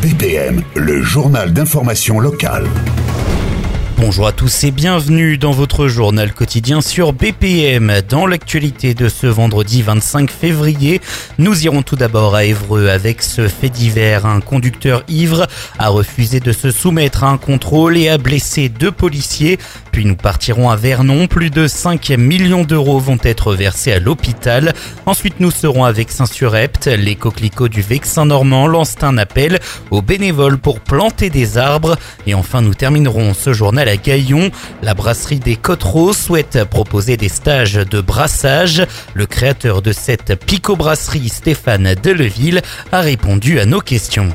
BPM, le journal d'information locale. Bonjour à tous et bienvenue dans votre journal quotidien sur BPM. Dans l'actualité de ce vendredi 25 février, nous irons tout d'abord à Évreux avec ce fait divers. Un conducteur ivre a refusé de se soumettre à un contrôle et a blessé 2 policiers. Puis nous partirons à Vernon. Plus de 5 millions d'euros vont être versés à l'hôpital. Ensuite, nous serons avec Saint-Surepte. Les coquelicots du Vexin normand lancent un appel aux bénévoles pour planter des arbres. Et enfin, nous terminerons ce journal à Gaillon. La brasserie des Cottereaux souhaite proposer des stages de brassage. Le créateur de cette picobrasserie, Stéphane Deleville, a répondu à nos questions.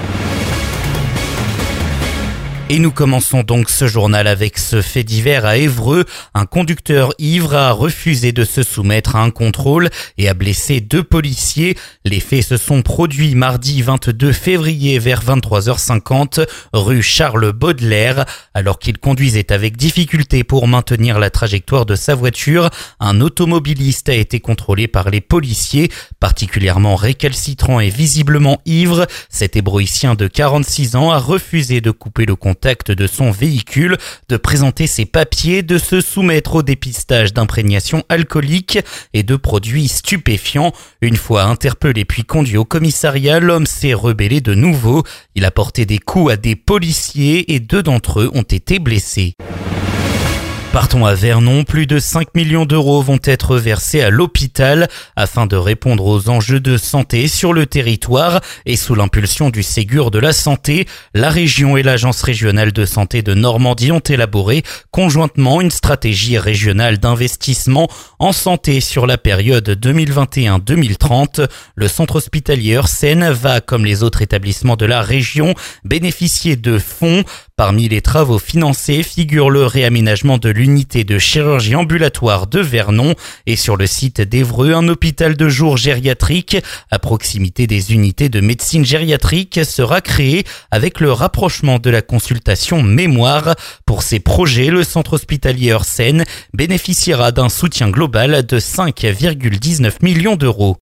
Et nous commençons donc ce journal avec ce fait divers à Évreux. Un conducteur ivre a refusé de se soumettre à un contrôle et a blessé 2 policiers. Les faits se sont produits mardi 22 février vers 23h50 rue Charles Baudelaire. Alors qu'il conduisait avec difficulté pour maintenir la trajectoire de sa voiture, un automobiliste a été contrôlé par les policiers. Particulièrement récalcitrant et visiblement ivre, cet hébroïcien de 46 ans a refusé de couper le contact de son véhicule, de présenter ses papiers, de se soumettre au dépistage d'imprégnation alcoolique et de produits stupéfiants. Une fois interpellé puis conduit au commissariat, l'homme s'est rebellé de nouveau. Il a porté des coups à des policiers et 2 d'entre eux ont été blessés. Partons à Vernon, plus de 5 millions d'euros vont être versés à l'hôpital afin de répondre aux enjeux de santé sur le territoire et sous l'impulsion du Ségur de la santé, la région et l'agence régionale de santé de Normandie ont élaboré conjointement une stratégie régionale d'investissement en santé sur la période 2021-2030. Le centre hospitalier Seine va, comme les autres établissements de la région, bénéficier de fonds. Parmi les travaux financés figure le réaménagement de l'unité de chirurgie ambulatoire de Vernon et sur le site d'Évreux, un hôpital de jour gériatrique à proximité des unités de médecine gériatrique sera créé avec le rapprochement de la consultation mémoire. Pour ces projets, le centre hospitalier Seine bénéficiera d'un soutien global de 5,19 millions d'euros.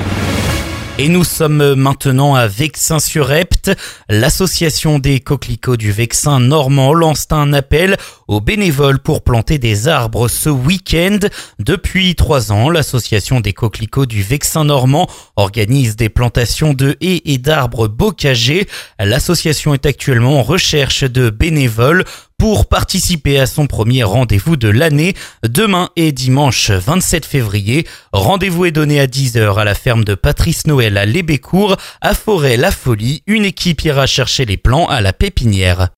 Et nous sommes maintenant à Vexin-sur-Epte. L'association des coquelicots du Vexin normand lance un appel aux bénévoles pour planter des arbres ce week-end. Depuis 3 ans, l'association des coquelicots du Vexin normand organise des plantations de haies et d'arbres bocagers. L'association est actuellement en recherche de bénévoles pour participer à son premier rendez-vous de l'année, demain et dimanche 27 février. Rendez-vous est donné à 10h à la ferme de Patrice Noël à Lébécourt, à Forêt-la-Folie. Une équipe ira chercher les plants à la pépinière.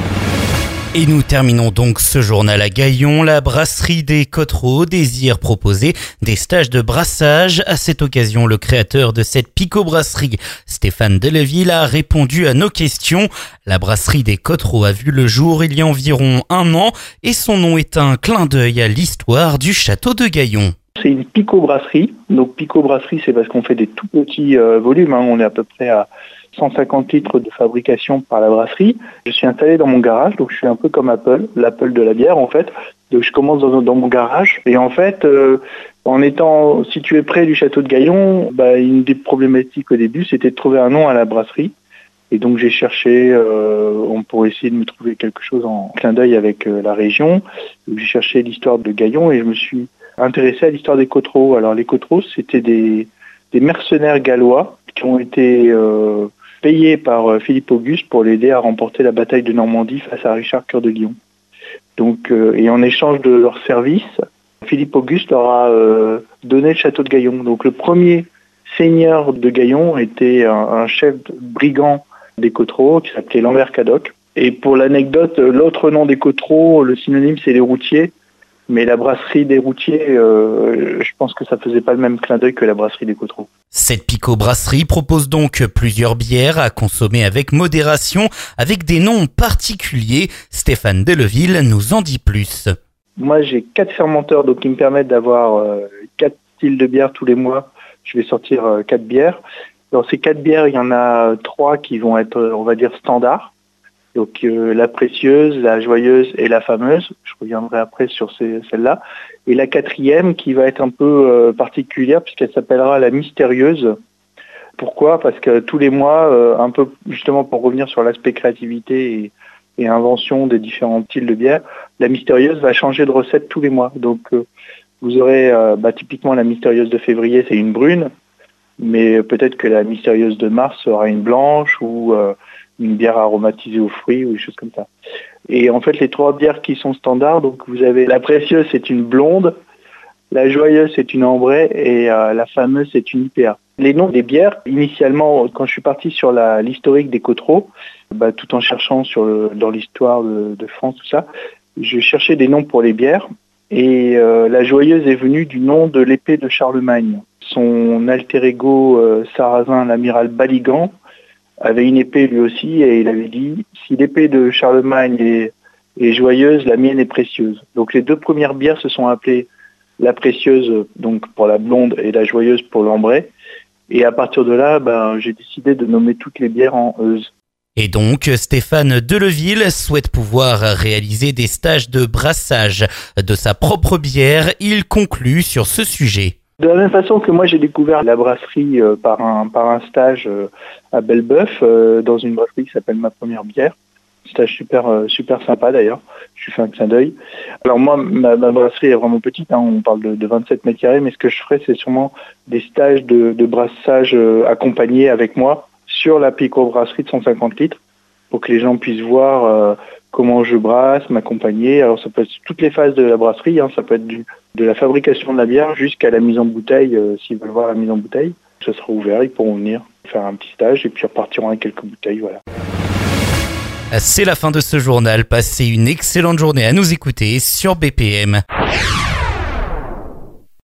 Et nous terminons donc ce journal à Gaillon. La brasserie des Cottereaux désire proposer des stages de brassage. À cette occasion, le créateur de cette picobrasserie, Stéphane Deleville, a répondu à nos questions. La brasserie des Cottereaux a vu le jour il y a environ 1 an et son nom est un clin d'œil à l'histoire du château de Gaillon. C'est une picobrasserie. Donc picobrasserie, c'est parce qu'on fait des tout petits volumes. On est à peu près à 150 litres de fabrication par la brasserie. Je suis installé dans mon garage, donc je suis un peu comme l'Apple de la bière en fait. Donc je commence dans mon garage et en fait, en étant situé près du château de Gaillon, une des problématiques au début, c'était de trouver un nom à la brasserie. Et donc j'ai cherché, pour essayer de me trouver quelque chose en clin d'œil avec la région. Donc, j'ai cherché l'histoire de Gaillon et je me suis intéressé à l'histoire des Cottereaux. Alors les Cottereaux, c'était des mercenaires gallois qui ont été payés par Philippe Auguste pour l'aider à remporter la bataille de Normandie face à Richard Cœur de Lion. Donc, et en échange de leurs services, Philippe Auguste leur a donné le château de Gaillon. Donc le premier seigneur de Gaillon était un chef brigand des Cottereaux qui s'appelait Lambert Cadoc. Et pour l'anecdote, l'autre nom des Cottereaux, le synonyme c'est les routiers. Mais la brasserie des routiers, je pense que ça faisait pas le même clin d'œil que la brasserie des Cottereaux. Cette picobrasserie propose donc plusieurs bières à consommer avec modération, avec des noms particuliers. Stéphane Deleville nous en dit plus. Moi, j'ai 4 fermenteurs, donc qui me permettent d'avoir 4 styles de bière tous les mois. Je vais sortir 4 bières. Dans ces 4 bières, il y en a 3 qui vont être, on va dire, standards. Donc la précieuse, la joyeuse et la fameuse. Je reviendrai après sur celle-là. Et la 4e qui va être un peu particulière puisqu'elle s'appellera la mystérieuse. Pourquoi ? Parce que tous les mois, un peu justement pour revenir sur l'aspect créativité et invention des différents styles de bière, la mystérieuse va changer de recette tous les mois. Donc vous aurez typiquement la mystérieuse de février, c'est une brune, mais peut-être que la mystérieuse de mars sera une blanche ou une bière aromatisée aux fruits ou des choses comme ça. Et en fait, les 3 bières qui sont standards, donc vous avez la précieuse, c'est une blonde, la joyeuse, c'est une ambrée et la fameuse, c'est une IPA. Les noms des bières, initialement, quand je suis parti sur l'historique des Cotreaux, tout en cherchant dans l'histoire de France, tout ça, je cherchais des noms pour les bières. Et la joyeuse est venue du nom de l'épée de Charlemagne. Son alter ego sarrasin, l'amiral Baligan, avait une épée lui aussi et il avait dit « Si l'épée de Charlemagne est joyeuse, la mienne est précieuse ». Donc les 2 premières bières se sont appelées la précieuse donc pour la blonde et la joyeuse pour l'ambrée. Et à partir de là, j'ai décidé de nommer toutes les bières en euse. Et donc, Stéphane Deleville souhaite pouvoir réaliser des stages de brassage de sa propre bière. Il conclut sur ce sujet. De la même façon que moi j'ai découvert la brasserie par un stage à Belleboeuf, dans une brasserie qui s'appelle Ma Première Bière. Stage super sympa d'ailleurs, je lui fais un clin d'œil. Alors moi, ma brasserie est vraiment petite, on parle de 27 mètres carrés, mais ce que je ferai c'est sûrement des stages de brassage accompagnés avec moi sur la pico-brasserie de 150 litres pour que les gens puissent voir comment je brasse, m'accompagner. Alors ça peut être toutes les phases de la brasserie, ça peut être de la fabrication de la bière jusqu'à la mise en bouteille, s'ils veulent voir la mise en bouteille. Ça sera ouvert, ils pourront venir faire un petit stage et puis repartiront avec quelques bouteilles, voilà. C'est la fin de ce journal. Passez une excellente journée à nous écouter sur BPM.